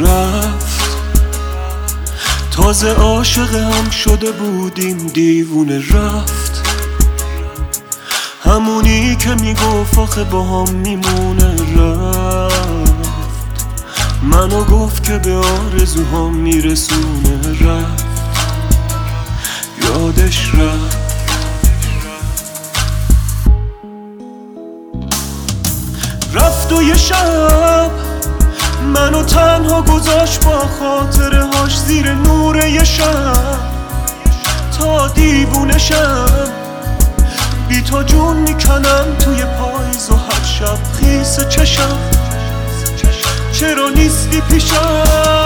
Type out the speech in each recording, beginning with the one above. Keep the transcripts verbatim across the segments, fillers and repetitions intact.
رفت، تازه عاشق هم شده بودیم دیوونه رفت، همونی که میگفت آخه با هم میمونه رفت، منو گفت که به آرزوهام میرسونه رفت، یادش رفت. رفت و یه شب منو تنها گذاشت با خاطره هاش زیر نور یه شب، تا دیوونه شم بی تو جون میکنم توی پاییز و هر شب خیس چشم چرا نیستی پیشم.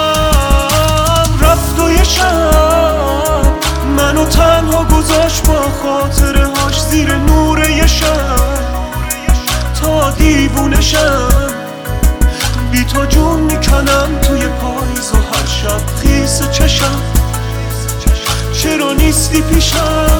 رفت و یه شب منو تنها گذاشت با خاطره هاش زیر نور یه شب، تا دیوونه شم بی تو جون میکنم توی پاییز و هر شب خیس چشم چرا نیستی پیشم.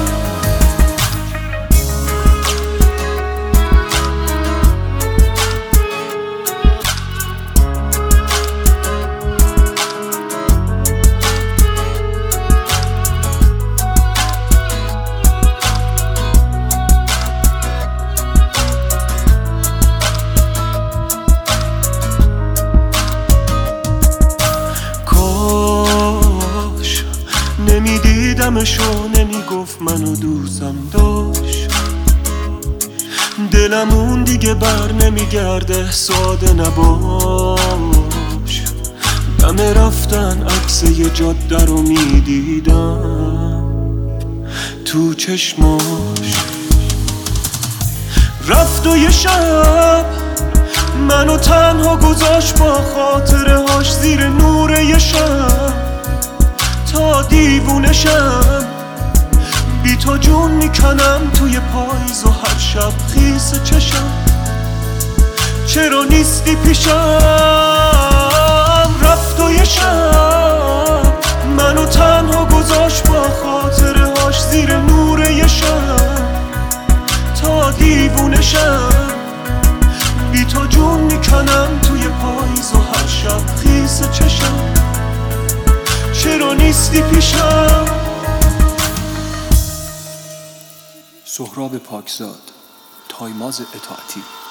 نمیدیدمش و نمیگفت منو دوستم داشت، دلم اون دیگه بر نمیگرده ساده نباش، دم رفتن عکس یه جاده رو میدیدم تو چشماش. رفت و یه شب منو تنها گذاشت با خاطره هاش زیر نور یه شب، تا دیوونه شم بی تو جون میکنم توی پاییز و هر شب خیس چشم چرا نیستی پیشم. رفت و یه شب منو تنها گذاشت با خاطره هاش زیر نور یه شب، تا دیوونه شم بی تو جون میکنم توی پاییز و هر شب خیس چشم چرا نیستی پیشم. سهراب پاکزاد، تایماز اطاعتی.